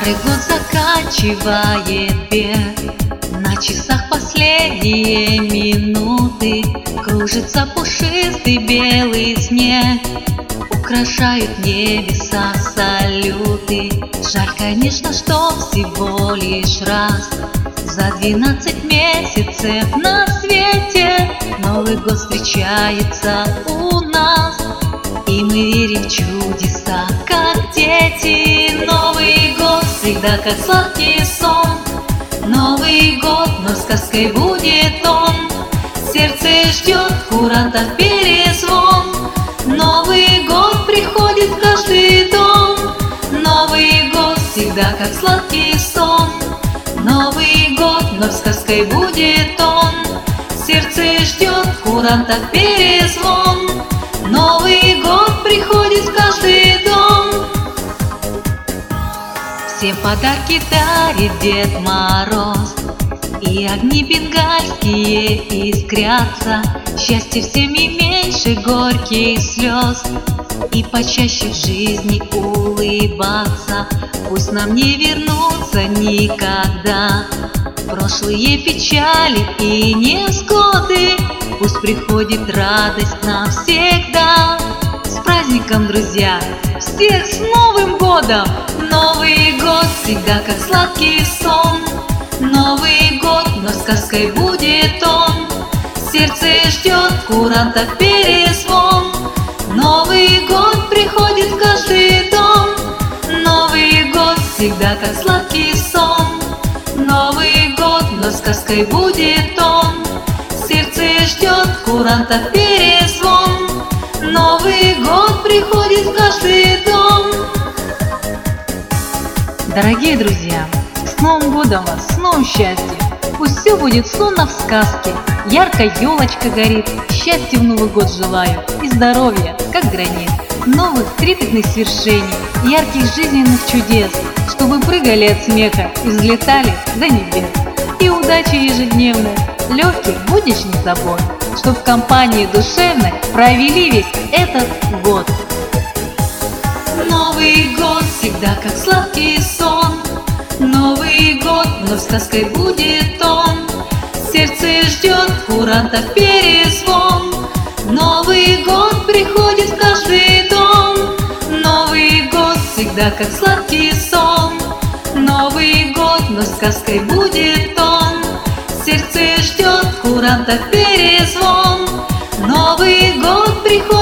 Старый год заканчивает бег, на часах последние минуты. Кружится пушистый белый снег, украшают небеса салюты. Жаль, конечно, что всего лишь раз за 12 месяцев на свете Новый год встречается у нас, и мы верим в чудеса, как дети. Новый год всегда как сладкий сон, Новый год, но сказкой будет он. Сердце ждет курантов перезвон, Новый год приходит в каждый дом. Новый год всегда как сладкий сон, Новый год, но сказкой будет он. Сердце ждет курантов перезвон, Новый год приходит в каждый дом. Все подарки дарит Дед Мороз, и огни бенгальские искрятся. Счастье всем и меньше горьких слез, и почаще в жизни улыбаться. Пусть нам не вернуться никогда прошлые печали и невзгоды, пусть приходит радость навсегда. С праздником, друзья! Всех с Новым годом! Новый год всегда как сладкий сон, Новый год, но сказкой будет он. Сердце ждет курантов перезвон, Новый год приходит в каждый дом. Новый год всегда как сладкий сон, Новый год, но сказкой будет он. Сердце ждет курантов перезвон, Новый год приходит в каждый дом. Дорогие друзья, с Новым годом вас, с новым счастьем! Пусть все будет словно в сказке, яркая елочка горит. Счастья в Новый год желаю и здоровья, как гранит. Новых трепетных свершений, ярких жизненных чудес, чтобы прыгали от смеха и взлетали до небес. И удачи ежедневной, легких будничных забот, чтоб в компании душевной провели весь этот год. Новый год всегда как сладкий сон, Новый год, но сказкой будет он. Сердце ждет курантов перезвон, Новый год приходит в каждый дом. Новый год всегда как сладкий сон, Новый год, но сказкой будет он. Сердце ждет курантов перезвон, Новый год приходит